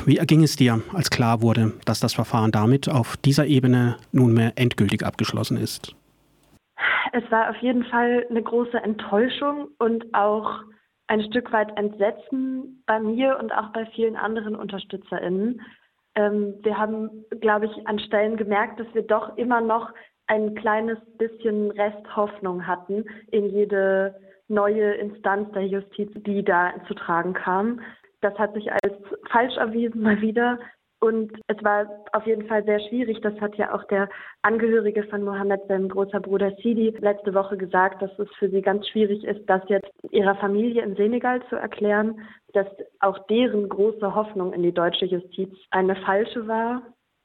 Wie erging es dir, als klar wurde, dass das Verfahren damit auf dieser Ebene nunmehr endgültig abgeschlossen ist? Es war auf jeden Fall eine große Enttäuschung und auch ein Stück weit Entsetzen bei mir und auch bei vielen anderen UnterstützerInnen. Wir haben, glaube ich, an Stellen gemerkt, dass wir doch immer noch ein kleines bisschen Resthoffnung hatten in jede neue Instanz der Justiz, die da zu tragen kam. Das hat sich als falsch erwiesen mal wieder. Und es war auf jeden Fall sehr schwierig. Das hat ja auch der Angehörige von Mohammed, sein großer Bruder Sidi, letzte Woche gesagt, dass es für sie ganz schwierig ist, das jetzt ihrer Familie in Senegal zu erklären, dass auch deren große Hoffnung in die deutsche Justiz eine falsche war.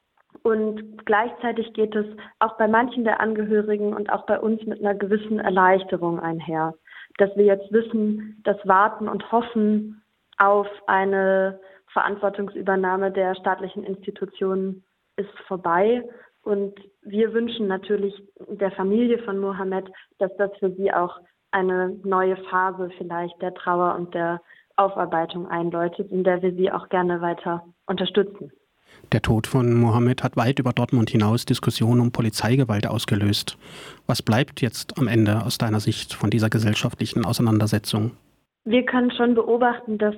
Und gleichzeitig geht es auch bei manchen der Angehörigen und auch bei uns mit einer gewissen Erleichterung einher, dass wir jetzt wissen, das Warten und Hoffen auf eine Verantwortungsübernahme der staatlichen Institutionen ist vorbei. Und wir wünschen natürlich der Familie von Mohammed, dass das für sie auch eine neue Phase vielleicht der Trauer und der Aufarbeitung einläutet, in der wir sie auch gerne weiter unterstützen. Der Tod von Mohammed hat weit über Dortmund hinaus Diskussionen um Polizeigewalt ausgelöst. Was bleibt jetzt am Ende aus deiner Sicht von dieser gesellschaftlichen Auseinandersetzung? Wir können schon beobachten, dass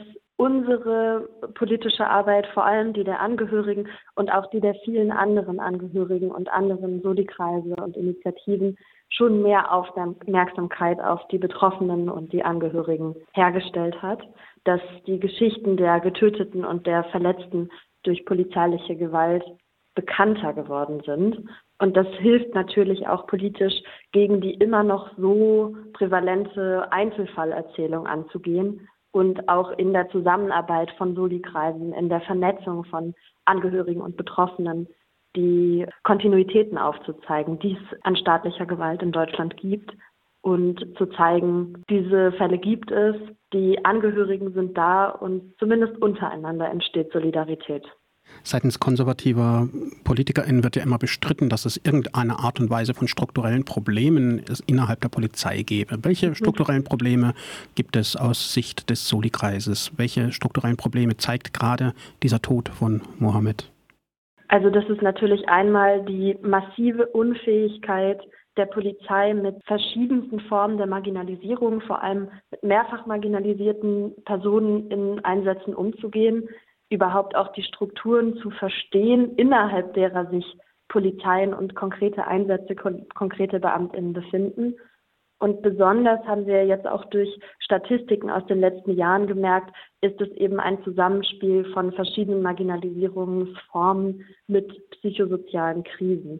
unsere politische Arbeit, vor allem die der Angehörigen und auch die der vielen anderen Angehörigen und anderen Soli-Kreise und Initiativen, schon mehr Aufmerksamkeit auf die Betroffenen und die Angehörigen hergestellt hat, dass die Geschichten der Getöteten und der Verletzten durch polizeiliche Gewalt bekannter geworden sind. Und das hilft natürlich auch politisch, gegen die immer noch so prävalente Einzelfallerzählung anzugehen und auch in der Zusammenarbeit von Soli-Kreisen, in der Vernetzung von Angehörigen und Betroffenen die Kontinuitäten aufzuzeigen, die es an staatlicher Gewalt in Deutschland gibt und zu zeigen, diese Fälle gibt es, die Angehörigen sind da und zumindest untereinander entsteht Solidarität. Seitens konservativer PolitikerInnen wird ja immer bestritten, dass es irgendeine Art und Weise von strukturellen Problemen innerhalb der Polizei gäbe. Welche strukturellen Probleme gibt es aus Sicht des Soli-Kreises? Welche strukturellen Probleme zeigt gerade dieser Tod von Mohammed? Also das ist natürlich einmal die massive Unfähigkeit der Polizei mit verschiedensten Formen der Marginalisierung, vor allem mit mehrfach marginalisierten Personen in Einsätzen umzugehen, überhaupt auch die Strukturen zu verstehen, innerhalb derer sich Polizeien und konkrete Einsätze, konkrete BeamtInnen befinden. Und besonders haben wir jetzt auch durch Statistiken aus den letzten Jahren gemerkt, ist es eben ein Zusammenspiel von verschiedenen Marginalisierungsformen mit psychosozialen Krisen.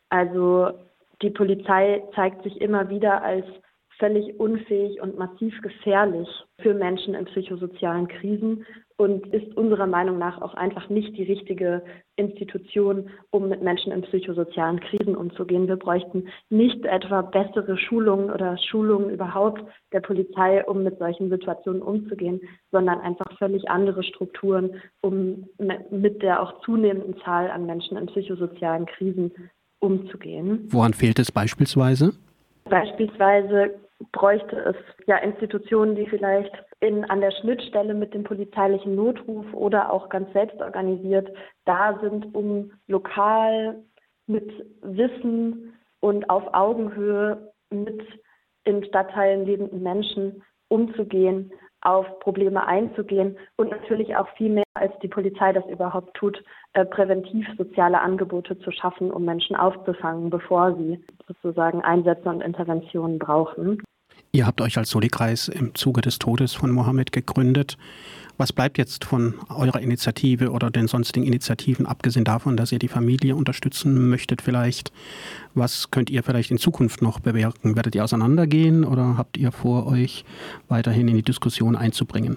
Also die Polizei zeigt sich immer wieder als völlig unfähig und massiv gefährlich für Menschen in psychosozialen Krisen und ist unserer Meinung nach auch einfach nicht die richtige Institution, um mit Menschen in psychosozialen Krisen umzugehen. Wir bräuchten nicht etwa bessere Schulungen oder Schulungen überhaupt der Polizei, um mit solchen Situationen umzugehen, sondern einfach völlig andere Strukturen, um mit der auch zunehmenden Zahl an Menschen in psychosozialen Krisen umzugehen. Woran fehlt es beispielsweise? Beispielsweise bräuchte es ja Institutionen, die vielleicht an der Schnittstelle mit dem polizeilichen Notruf oder auch ganz selbst organisiert da sind, um lokal mit Wissen und auf Augenhöhe mit in Stadtteilen lebenden Menschen umzugehen, auf Probleme einzugehen und natürlich auch viel mehr, als die Polizei das überhaupt tut, präventiv soziale Angebote zu schaffen, um Menschen aufzufangen, bevor sie sozusagen Einsätze und Interventionen brauchen. Ihr habt euch als Soli-Kreis im Zuge des Todes von Mohammed gegründet. Was bleibt jetzt von eurer Initiative oder den sonstigen Initiativen, abgesehen davon, dass ihr die Familie unterstützen möchtet vielleicht? Was könnt ihr vielleicht in Zukunft noch bewirken? Werdet ihr auseinandergehen oder habt ihr vor, euch weiterhin in die Diskussion einzubringen?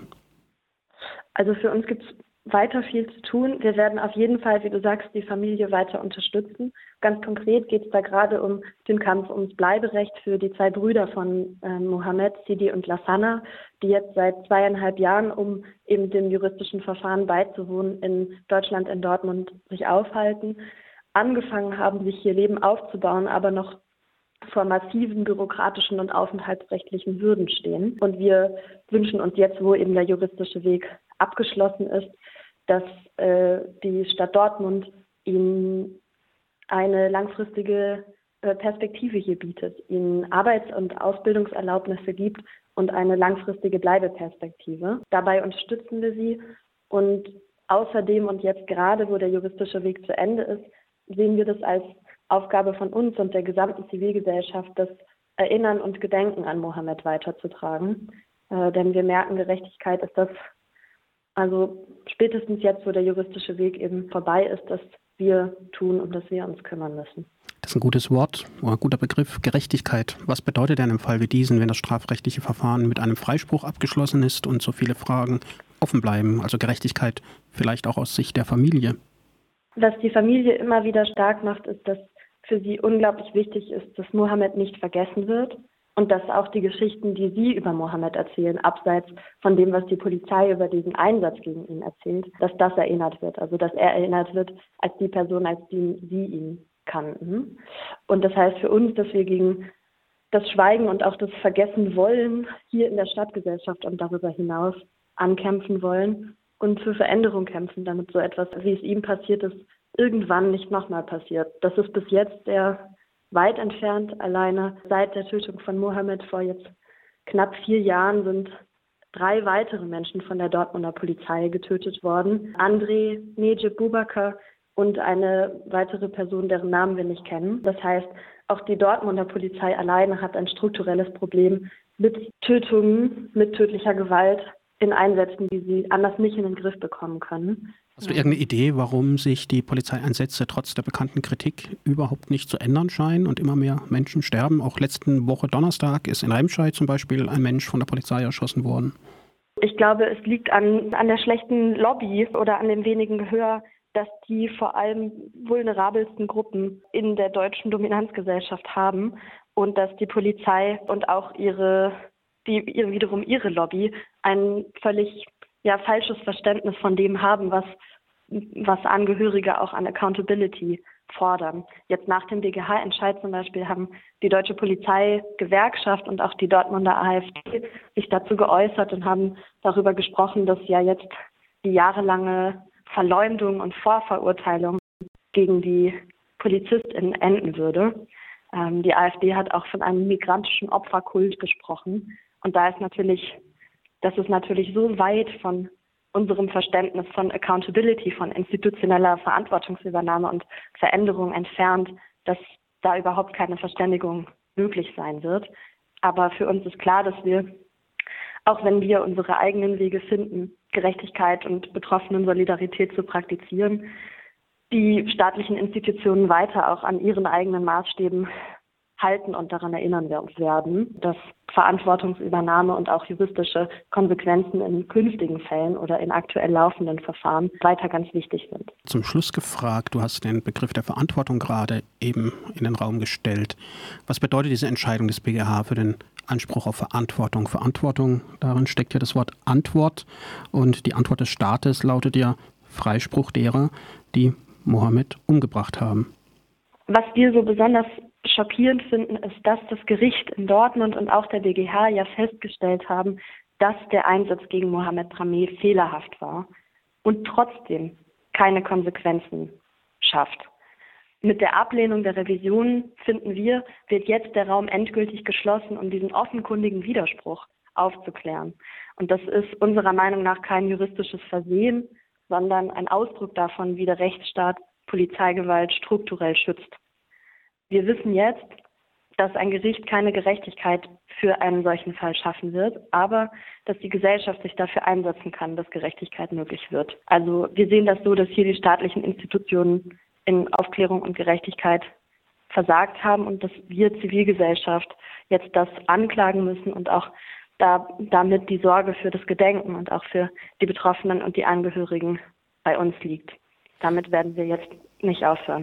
Also für uns gibt es weiter viel zu tun. Wir werden auf jeden Fall, wie du sagst, die Familie weiter unterstützen. Ganz konkret geht es da gerade um den Kampf ums Bleiberecht für die 2 Brüder von Mohammed, Sidi und Lassana, die jetzt seit 2,5 Jahren, um eben dem juristischen Verfahren beizuwohnen, in Deutschland, in Dortmund sich aufhalten. Angefangen haben, sich hier Leben aufzubauen, aber noch vor massiven bürokratischen und aufenthaltsrechtlichen Hürden stehen. Und wir wünschen uns jetzt, wo eben der juristische Weg abgeschlossen ist, dass die Stadt Dortmund ihnen eine langfristige Perspektive hier bietet, ihnen Arbeits- und Ausbildungserlaubnisse gibt und eine langfristige Bleibeperspektive. Dabei unterstützen wir sie und außerdem und jetzt gerade, wo der juristische Weg zu Ende ist, sehen wir das als Aufgabe von uns und der gesamten Zivilgesellschaft, das Erinnern und Gedenken an Mohammed weiterzutragen. Denn wir merken, Gerechtigkeit ist das, also spätestens jetzt, wo der juristische Weg eben vorbei ist, dass wir tun und dass wir uns kümmern müssen. Das ist ein gutes Wort oder ein guter Begriff, Gerechtigkeit. Was bedeutet denn im Fall wie diesen, wenn das strafrechtliche Verfahren mit einem Freispruch abgeschlossen ist und so viele Fragen offen bleiben? Also Gerechtigkeit vielleicht auch aus Sicht der Familie. Was die Familie immer wieder stark macht, ist, dass für sie unglaublich wichtig ist, dass Mohammed nicht vergessen wird und dass auch die Geschichten, die sie über Mohammed erzählen, abseits von dem, was die Polizei über diesen Einsatz gegen ihn erzählt, dass das erinnert wird. Also dass er erinnert wird als die Person, als die sie ihn kannten. Und das heißt für uns, dass wir gegen das Schweigen und auch das Vergessen wollen hier in der Stadtgesellschaft und darüber hinaus ankämpfen wollen und für Veränderung kämpfen, damit so etwas, wie es ihm passiert ist, irgendwann nicht nochmal passiert. Das ist bis jetzt sehr weit entfernt. Alleine seit der Tötung von Mohammed vor jetzt knapp 4 Jahren sind 3 weitere Menschen von der Dortmunder Polizei getötet worden. André, Necip Bubakar und eine weitere Person, deren Namen wir nicht kennen. Das heißt, auch die Dortmunder Polizei alleine hat ein strukturelles Problem mit Tötungen, mit tödlicher Gewalt in Einsätzen, die sie anders nicht in den Griff bekommen können. Hast du irgendeine Idee, warum sich die Polizeieinsätze trotz der bekannten Kritik überhaupt nicht zu ändern scheinen und immer mehr Menschen sterben? Auch letzten Woche Donnerstag ist in Remscheid zum Beispiel ein Mensch von der Polizei erschossen worden. Ich glaube, es liegt an der schlechten Lobby oder an dem wenigen Gehör, dass die vor allem vulnerabelsten Gruppen in der deutschen Dominanzgesellschaft haben und dass die Polizei und auch wiederum ihre Lobby ein völlig falsches Verständnis von dem haben, was Angehörige auch an Accountability fordern. Jetzt nach dem BGH-Entscheid zum Beispiel haben die Deutsche Polizeigewerkschaft und auch die Dortmunder AfD sich dazu geäußert und haben darüber gesprochen, dass ja jetzt die jahrelange Verleumdung und Vorverurteilung gegen die PolizistInnen enden würde. Die AfD hat auch von einem migrantischen Opferkult gesprochen. Und das ist natürlich so weit von unserem Verständnis von Accountability, von institutioneller Verantwortungsübernahme und Veränderung entfernt, dass da überhaupt keine Verständigung möglich sein wird. Aber für uns ist klar, dass wir, auch wenn wir unsere eigenen Wege finden, Gerechtigkeit und betroffenen Solidarität zu praktizieren, die staatlichen Institutionen weiter auch an ihren eigenen Maßstäben halten und daran erinnern werden, dass Verantwortungsübernahme und auch juristische Konsequenzen in künftigen Fällen oder in aktuell laufenden Verfahren weiter ganz wichtig sind. Zum Schluss gefragt, du hast den Begriff der Verantwortung gerade eben in den Raum gestellt. Was bedeutet diese Entscheidung des BGH für den Anspruch auf Verantwortung? Verantwortung, darin steckt ja das Wort Antwort und die Antwort des Staates lautet ja Freispruch derer, die Mohammed umgebracht haben. Was wir so besonders schockierend finden, ist, dass das Gericht in Dortmund und auch der BGH ja festgestellt haben, dass der Einsatz gegen Mohammed Brameh fehlerhaft war und trotzdem keine Konsequenzen schafft. Mit der Ablehnung der Revision, finden wir, wird jetzt der Raum endgültig geschlossen, um diesen offenkundigen Widerspruch aufzuklären. Und das ist unserer Meinung nach kein juristisches Versehen, sondern ein Ausdruck davon, wie der Rechtsstaat Polizeigewalt strukturell schützt. Wir wissen jetzt, dass ein Gericht keine Gerechtigkeit für einen solchen Fall schaffen wird, aber dass die Gesellschaft sich dafür einsetzen kann, dass Gerechtigkeit möglich wird. Also wir sehen das so, dass hier die staatlichen Institutionen in Aufklärung und Gerechtigkeit versagt haben und dass wir Zivilgesellschaft jetzt das anklagen müssen und auch damit die Sorge für das Gedenken und auch für die Betroffenen und die Angehörigen bei uns liegt. Damit werden wir jetzt nicht aufhören.